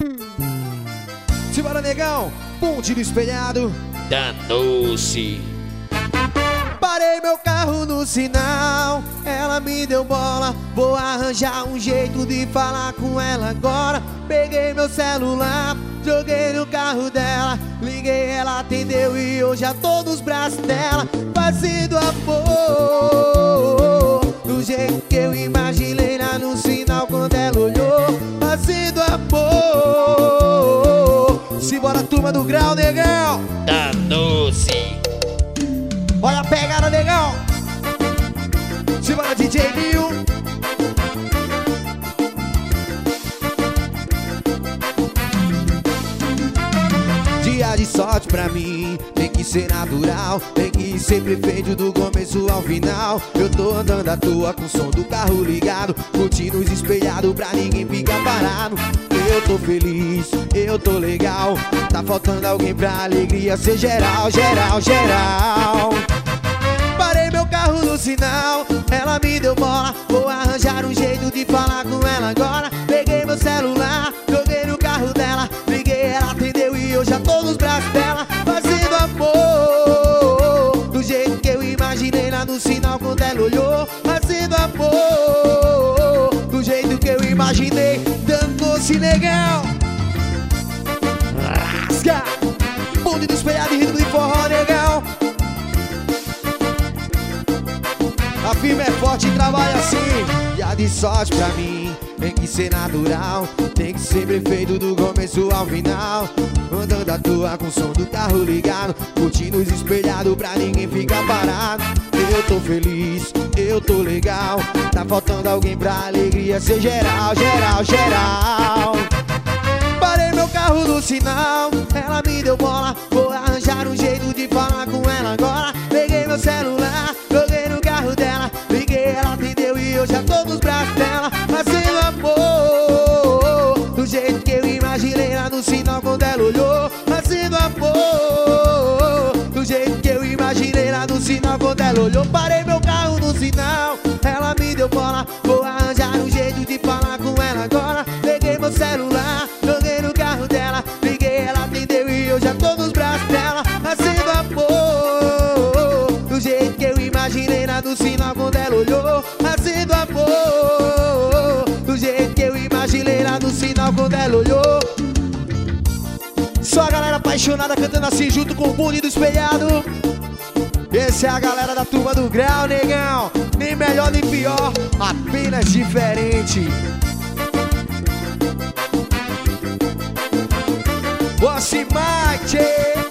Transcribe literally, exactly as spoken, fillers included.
Simbora, negão, ponte do espelhado. Danou-se. Parei meu carro no sinal, ela me deu bola. Vou arranjar um jeito de falar com ela agora. Peguei meu celular, joguei no carro dela. Liguei, ela atendeu e eu já tô nos braços dela. Fazendo amor do jeito que eu imaginei lá no sinal quando ela olhou. Fazendo amor. Simbora, turma do grau, negão. Danou-se. Olha a pegada, negão. Simbora, D J Nil. Dia de sorte pra mim, tem que ser natural, tem que ser perfeito do começo ao final. Eu tô andando à toa com o som do carro ligado, curtindo os espelhados pra ninguém ficar parado. Eu tô feliz, eu tô legal, tá faltando alguém pra alegria ser geral, geral, geral. Parei meu carro no sinal, ela me deu bola. Vou arranjar um jeito de falar com ela agora. Peguei meu celular, joguei no carro dela. Liguei, ela atendeu e eu já tô nos braços dela. Fazendo amor do jeito que eu imaginei lá no sinal quando ela olhou. Fazendo amor do jeito que eu imaginei. Danou-se, negão. Rasga. Bonde do espelhado e ritmo de forró, negão. A firma é forte e trabalha assim. Dia de sorte pra mim, tem que ser natural, tem que ser perfeito do começo ao final. Andando à toa com o som do carro ligado, curtindo os espelhados pra ninguém ficar parado. Eu tô feliz, eu tô legal, tá faltando alguém pra alegria ser geral, geral, geral. Parei meu carro no sinal, ela me deu bola. Vou arranjar um jeito de falar com ela agora. Peguei meu celular, joguei no carro dela. Liguei, ela atendeu e eu já tô nos braços dela. Fazendo amor do jeito que eu imaginei lá no sinal quando ela olhou. Fazendo amor do jeito que eu imaginei lá no sinal quando ela olhou. Parei meu carro no sinal, ela me deu bola. Vou arranjar um jeito de falar com ela agora. Peguei meu celular, joguei no carro dela. Liguei, ela atendeu e eu já tô nos braços dela. Fazendo amor do jeito que eu imaginei lá no sinal quando ela olhou. Fazendo amor do jeito que eu imaginei lá no sinal quando ela olhou. Só a galera apaixonada cantando assim junto com o bonde do espelhado. Essa é a galera da turma do grau, negão. Nem melhor nem pior, apenas diferente. Boss Mate.